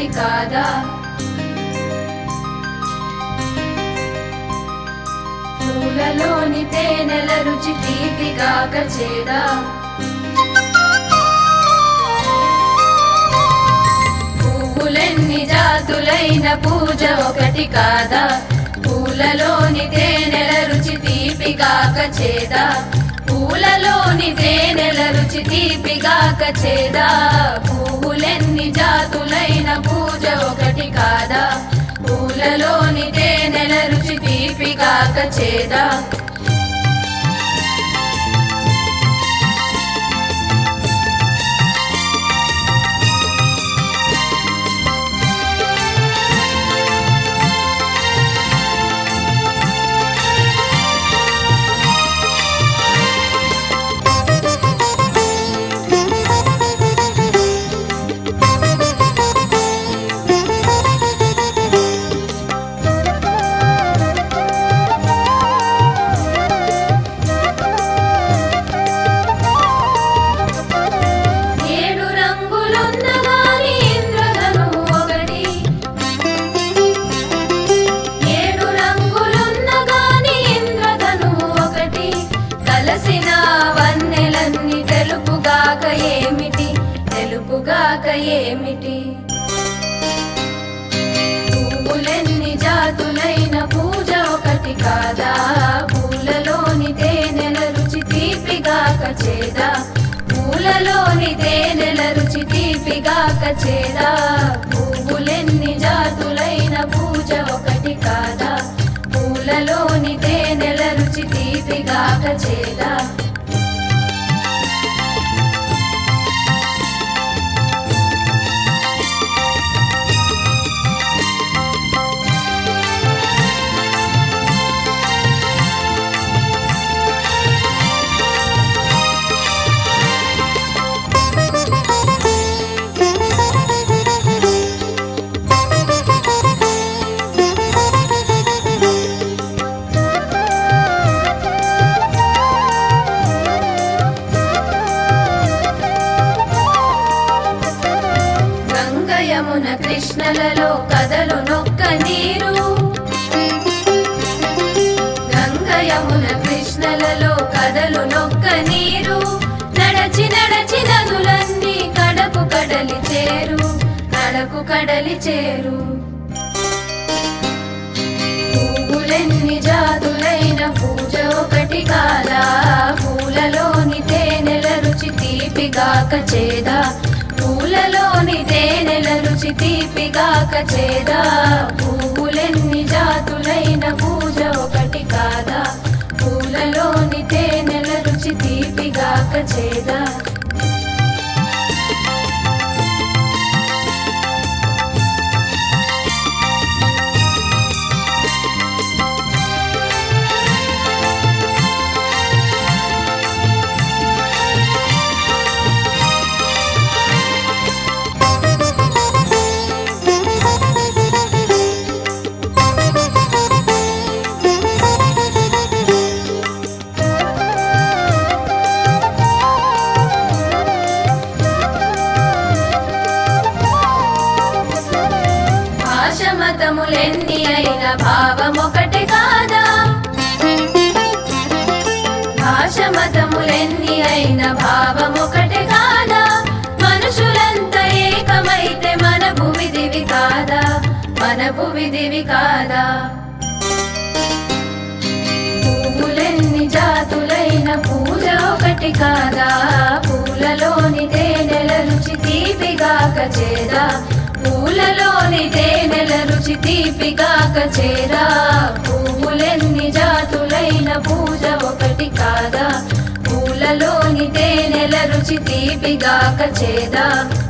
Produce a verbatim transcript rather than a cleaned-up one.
ఒకటి కాదా? పూలలోని తేనెల రుచి తీపిగాక చేదా? పువ్వులెన్ని జాతులైన పూజ ఒకటి కాదా? పూలలోని తేనెల రుచి తీపిగాక చేదా? పూలలోని తేనెల రుచి తీపిగాక చేదా? పువ్వులెన్ని జాతులైన పూజ ఒకటి కాదా? పూలలోని తేనెల రుచి తీపిగాక చేదా? వన్నెలన్నీ తెలుపుగాక ఏమిటి తెలుపుగాక ఏమిటి? పువ్వులెన్ని జాతులైన పూజ ఒకటి కాదా? పూలలోని తేనెల రుచి తీపిగాక చేదా? పూలలోని తేనెల రుచి తీపిగాక చేదా? పువ్వులెన్ని జాతులైన పూజ ఒకటి కాదా? పూలలోని తేనెల రుచి తీపిగాక చేదా? యమున కృష్ణలలో కదలు నొక్క నీరు, గంగ యమున కృష్ణలలో కదలు నొక్క నీరు, నడచి నడచి నదులన్నీ కడకు కడలి చేరు, కడకు కడలి చేరు. పువ్వులెన్ని జాతులైన పూజ ఒకటి కాదా? పూలలోని తేనెల రుచి తీపిగాక చేదా? పూలలోని తేనెల రుచి తీపిగాక చేదా? పువ్వులెన్ని జాతులైన పూజ ఒకటి కాదా? పూలలోని తేనెల రుచి తీపిగాక చేదా? మతములెన్ని అయిన భావం ఒకటి కాదా? భాష మతములెన్ని అయిన భావం ఒకటి కాదా? మనుషులంతా ఏకమైతే మన భువిదివి కాదా? మన భువిదివి కాదా? పువ్వులెన్ని జాతులైన పూజ ఒకటి కాదా? పూలలోని తేనెల రుచి తీపిగాక చేదా? పూలలోని తేనెల రుచి తీపిగాక చేదా? పువ్వులెన్ని జాతులైన పూజ ఒకటి కాదా? పూలలోని తేనెల రుచి తీపిగాక చేదా?